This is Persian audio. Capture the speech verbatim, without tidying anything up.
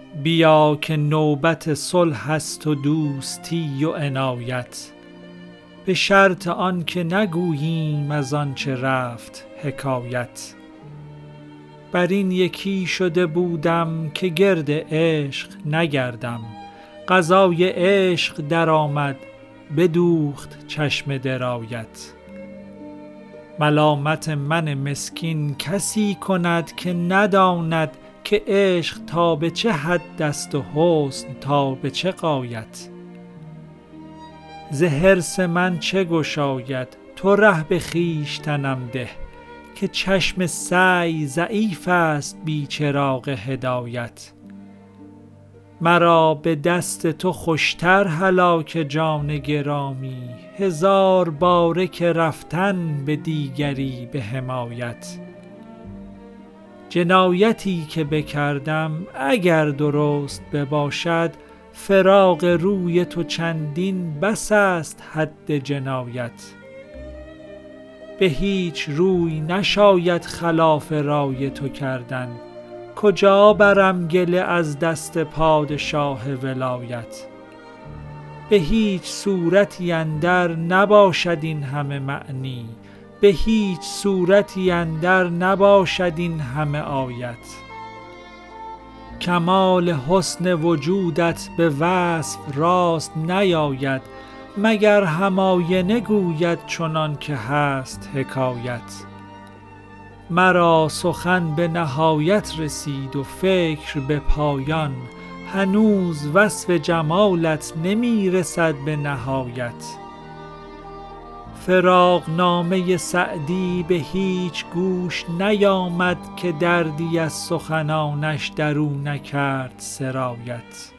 بیا که نوبت صلح است و دوستی و عنایت، به شرط آن که نگوییم از آنچه رفت حکایت. بر این یکی شده بودم که گرد عشق نگردم، قضای عشق در آمد بدوخت چشم درایت. ملامت من مسکین کسی کند که نداند که عشق تا به چه حد است و حسن تا به چه غایت. ز حرص من چه گشاید تو ره به خویشتنم ده، که چشم سعی ضعیف است بی چراغ هدایت. مرا به دست تو خوشتر هلاک جان گرامی، هزار باره که رفتن به دیگری به حمایت. جنایتی که بکردم اگر درست بباشد، فراق روی تو چندین بس است حد جنایت. به هیچ روی نشاید خلاف رای تو کردن، کجا برم گله از دست پادشاه ولایت. به هیچ صورتی اندر نباشد این همه معنی، به هیچ صورتی اندر نباشد این همه آیت. کمال حسن وجودت به وصف راست نیاید، مگر هم آینه گوید چنان که هست حکایت. مرا سخن به نهایت رسید و فکر به پایان، هنوز وصف جمالت نمی رسد به نهایت. فراق نامه سعدی به هیچ گوش نیامد، که دردی از سخنانش در او نکرد سرایت.